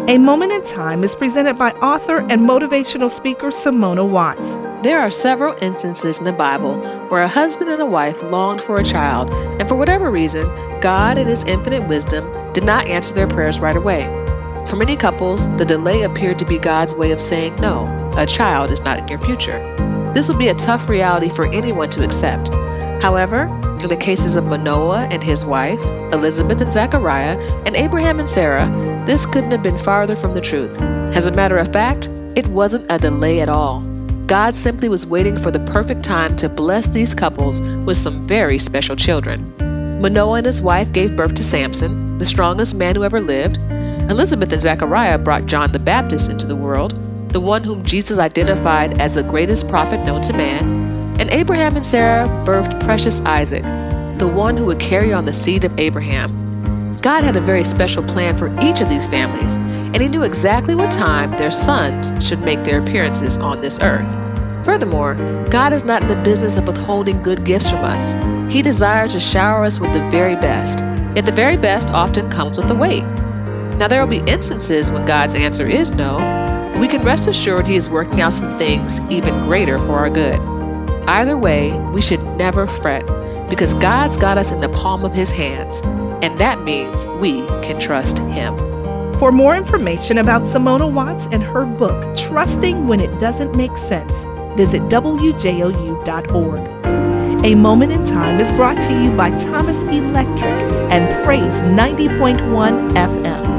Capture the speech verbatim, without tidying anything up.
A Moment in Time is presented by author and motivational speaker Simona Watts. There are several instances in the Bible where a husband and a wife longed for a child, and for whatever reason, God in His infinite wisdom did not answer their prayers right away. For many couples, the delay appeared to be God's way of saying, no, a child is not in your future. This would be a tough reality for anyone to accept. However, in the cases of Manoah and his wife, Elizabeth and Zechariah, and Abraham and Sarah, this couldn't have been farther from the truth. As a matter of fact, it wasn't a delay at all. God simply was waiting for the perfect time to bless these couples with some very special children. Manoah and his wife gave birth to Samson, the strongest man who ever lived. Elizabeth and Zechariah brought John the Baptist into the world, the one whom Jesus identified as the greatest prophet known to man. And Abraham and Sarah birthed precious Isaac, the one who would carry on the seed of Abraham. God had a very special plan for each of these families, and He knew exactly what time their sons should make their appearances on this earth. Furthermore, God is not in the business of withholding good gifts from us. He desires to shower us with the very best, yet the very best often comes with a wait. Now, there will be instances when God's answer is no, but we can rest assured He is working out some things even greater for our good. Either way, we should never fret, because God's got us in the palm of His hands, and that means we can trust Him. For more information about Simona Watts and her book, Trusting When It Doesn't Make Sense, visit W J O U dot org. A Moment in Time is brought to you by Thomas Electric and Praise ninety point one F M.